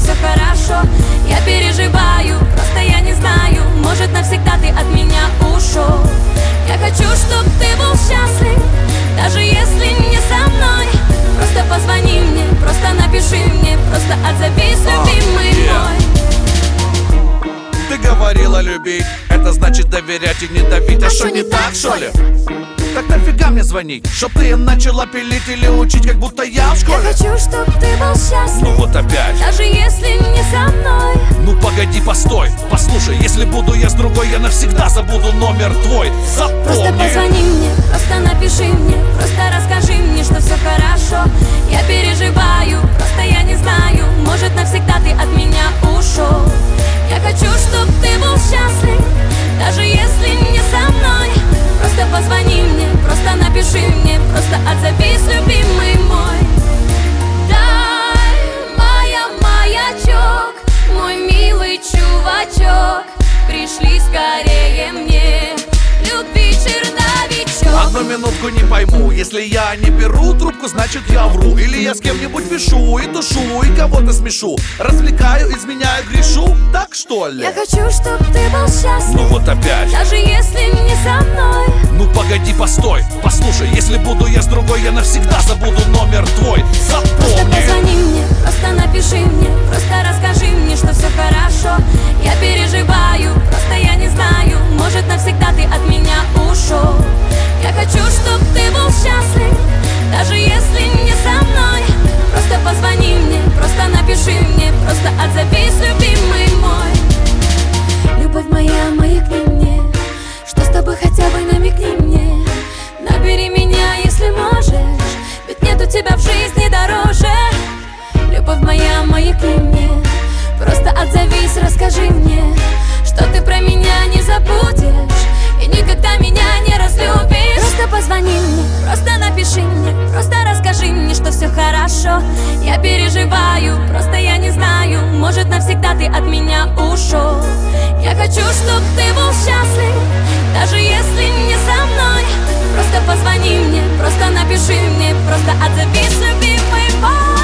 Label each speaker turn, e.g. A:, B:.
A: все хорошо. Я переживаю, просто я не знаю, может навсегда ты от меня ушел. Я хочу, чтоб ты был счастлив, даже если не со мной. Просто позвони мне, просто напиши мне, просто отзовись, любимый мой.
B: Ты говорила любить, это значит доверять и не давить. А что не так, что ли? Так нафига мне звонить? Чтоб ты начала пилить или учить, как будто я в школе?
A: Я хочу, чтоб ты был счастлив,
B: ну вот опять,
A: даже если не со мной.
B: Ну погоди, постой, послушай, если буду я с другой, я навсегда забуду номер твой. Запомни.
A: Просто позвони мне, просто напиши мне, просто расскажи мне, что все хорошо. Я переживаю, просто я не знаю, может навсегда ты от меня ушел. Я хочу, чтоб ты был счастлив, даже если не со мной. Просто позвони мне, просто напиши мне, просто отзовись, любимый мой. Дай маячок, мой милый чувачок, пришли скорее мне любви черновичок.
B: Одну минутку не пойму, если я не беру трубку, значит я вру. Или я с кем-нибудь пишу и тушу, и кого-то смешу, развлекаю, изменяю, грешу, так что ли?
A: Я хочу, чтоб ты был счастлив,
B: ну вот опять,
A: даже если не со мной.
B: Ну погоди, постой, послушай, если буду я с другой, я навсегда забуду номер твой.
A: Просто
B: Запомни.
A: позвони мне, просто напиши мне, просто расскажи мне, что все хорошо. Я переживаю, просто я не знаю, может навсегда ты от меня ушел. Я хочу, чтоб ты был счастлив, даже если не со мной. Просто позвони мне, просто напиши мне, просто отзовись, любимый мой. Любовь моя, маякни мне, что с тобой хотя бы намекни мне. Набери меня, если можешь, ведь нет у тебя в жизни дороже. Любовь моя, маякни мне, просто отзовись, расскажи мне, что ты про меня не забудешь и никогда меня не разлюбишь. Просто позвони мне, просто напиши мне, просто расскажи мне, что все хорошо. Я переживаю, просто я не знаю, может навсегда ты от меня ушел. Я хочу, чтоб ты был счастлив, даже если не со мной. Просто позвони мне, просто напиши мне, просто отзовись, любимый мой.